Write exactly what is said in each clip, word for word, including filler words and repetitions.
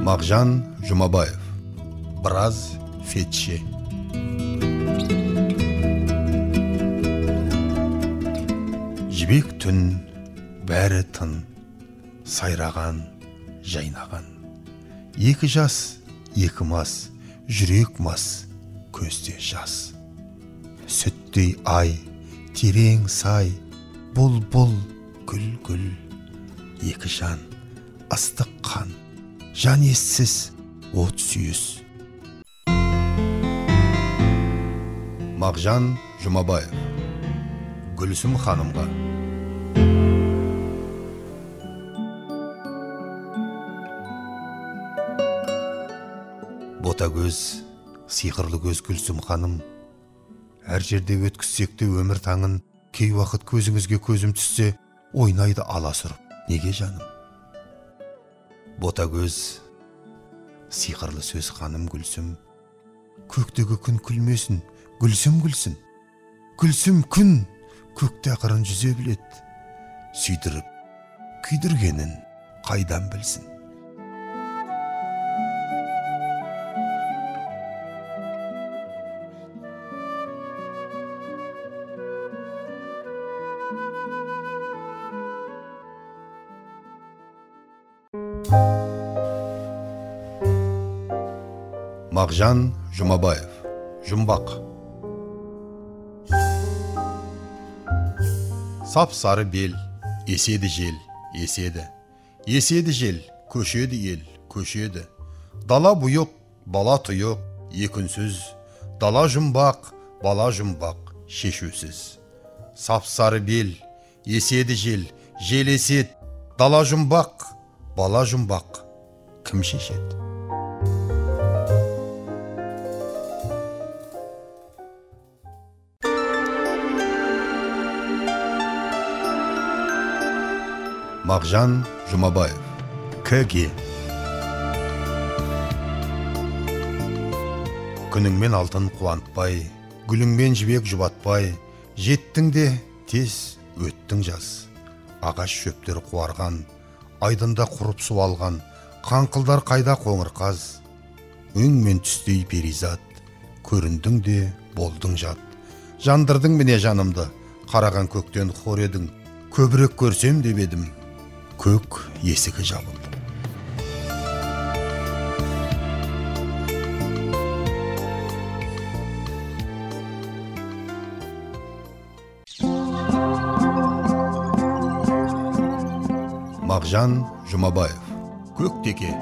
Мағжан Жұмабаев. Біраз фетше. Жібек түн, бәрі тын, сайраған, жайнаған. Екі жас, екі мас, жүрек мас, көзде жас. Сүттей ай, терең сай, бұл-бұл, гүл-гүл. Екі жан, ыстық қан, жан ессіз, от сүйіс. Мағжан Жұмабаев. Гүлсім ханымға. Ботагөз, сиқырлы көз Гүлсім ханым. Әр жерде өткізсек те өмір таңын, кей уақыт көзіңізге көзім түссе, ойнайды аласұрып. Неге жаным? Ботагөз, сиқырлы сөз ханым Гүлсім. Көктегі күн күлмесін, Гүлсім күлсін. Гүлсім күн, көкте ақырын жүзе білет. Сүйдіріп, күйдіргенін қайдан білсін? Мағжан Жұмабаев. Жұмбақ. Сап сары бел, еседі жел, еседі. Еседі жел, көшеді ел, көшеді. Дала бұйық, бала тұйық, екінсіз. Дала жұмбақ, бала жұмбақ, шешусіз. Сап сары бел, еседі жел, жел есет. Дала жұмбақ, бала жұмбақ, кім шешеді? Мағжан Жұмабаев. К.Г. Күніңмен алтын қуантпай, гүліңмен жібек жұбатпай, жеттің де тез өттің жаз. Ағаш шөптер қуарған, айдында құрып су алған, қаңқылдар қайда қоңыр қаз. Өңмен түстей перизат, көріндің де болдың жат. Жандырдың міне жанымды, қараған көктен хор едің. Көбірек көрсем деп едім, көк есігі жабылды. Мағжан Жұмабаев. Көктеке.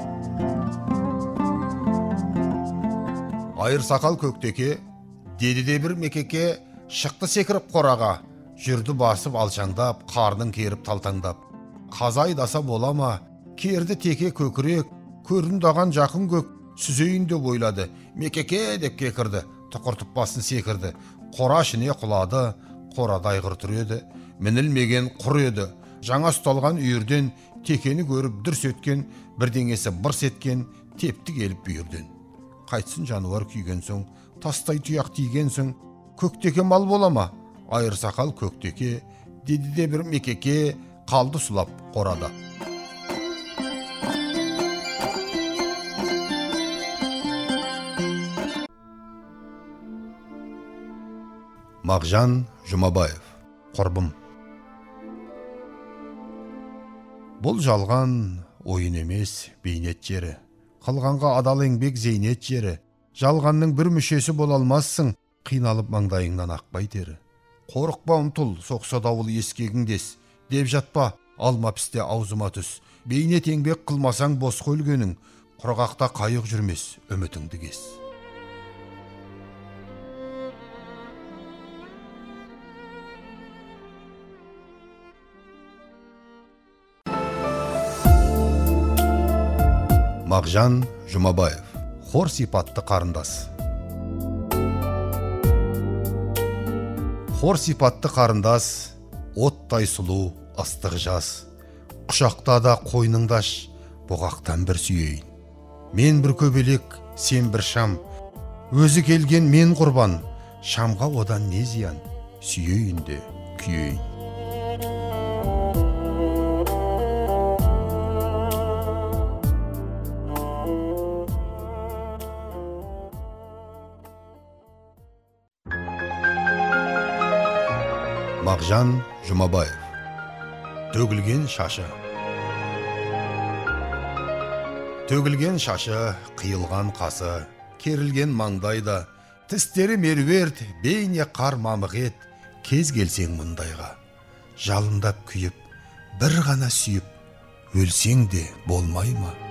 Айыр сақал көктеке, деді де бір мекеке, шықты секіріп қораға, жүрді басып алшаңдап, қарның керіп талтаңдап. Қазайдаса бола ма, керді теке көкірек, көріндаған жақын көк, сүзейін деп ойлады. Мекеке деп кекірді, тұқыртып басын секірді. Қора ішіне құлады, қорада айғыр тұр еді. Мінілмеген құр еді. Жаңа ұсталған үйірден, текені көріп дүрс еткен, бірдеңесі бұрс еткен, тепті келіп бүйірден. Қайтсын жануар күйген соң, тастай тұяқ тиген соң, көктеке мал бола ма? Айыр сақал көктеке, деді де бір мекеке, қалды сұлап қорада. Мағжан Жұмабаев. Құрбым. Бұл жалған ойын емес бейнет жері. Қылғанға адал еңбек зейнет жері. Жалғанның бір мүшесі бола алмассың, қиналып маңдайыңнан ақпай тері. Қорықпа ұмтыл, соқса дауыл ескегіңдес. Деп жатпа, алма пісте аузыма түс. Бейнет еңбек қылмасаң бос көлгенің, құрғақта қайық жүрмес, үмітіңді кес. Мағжан Жұмабаев. Хор сипатты қарындас. Хор сипатты қарындас, оттай сұлу, ыстық жас. Құшақта да қойныңдаш, бұғақтан бір сүйейін. Мен бір көбелек, сен бір шам. Өзі келген мен құрбан, шамға одан не зиян. Сүйейін де күйейін. Мағжан Жұмабаев. Төгілген шашы. Төгілген шашы, қиылған қасы, керілген маңдайда, тістері меруерт, бейне қар мамық ет, кез келсең мұндайға. Жалындап күйіп, бір ғана сүйіп, өлсең де болмай ма?